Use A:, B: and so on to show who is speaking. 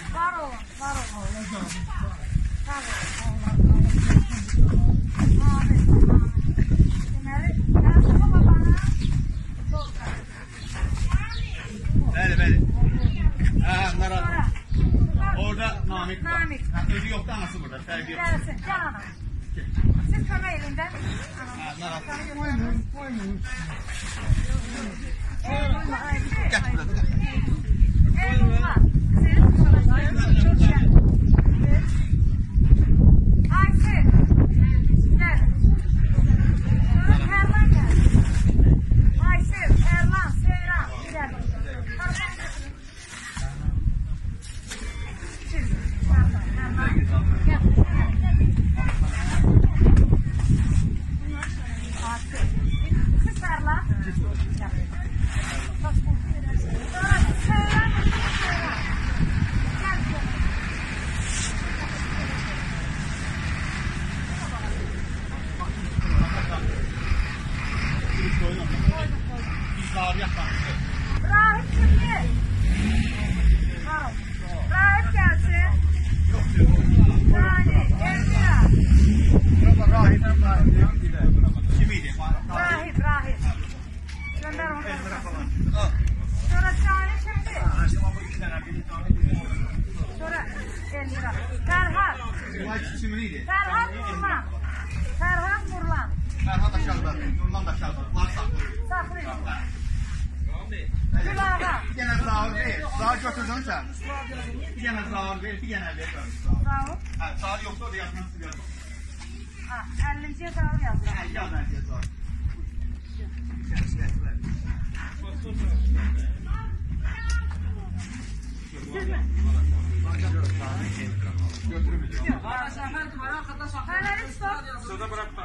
A: Var olun, var olun. Sağ olun.
B: Bəli, bəli. Narahat. Orada Namik var. Özü yoxdur, anası burada. Fərqi yoxdur.
A: Gəlsin, gəl ana. Siz kömək elindən.
B: Narahat. Rahip kimdir? Rahip gelsin. Rahip. Gönder onu. Sonra Cani kimdir? Sonra Elmira. Ferhat. Ferhat Nurlan. Ferhat aşağıda, Nurlan da aşağıda.
A: Saxlayın. Gülağa.
B: Bir dənə zahir ver. Zahir götürdün sən. Bir dənə zahir ver, bir dənə ver.
A: Sağ ol.
B: Zahir yoxdur, orada yazmanı siliyorum.
A: 50-ciyə sağ yazdım.
B: Yaz mənə zahir. Götürün.
A: Fənəri stop.
B: Şurada bırak.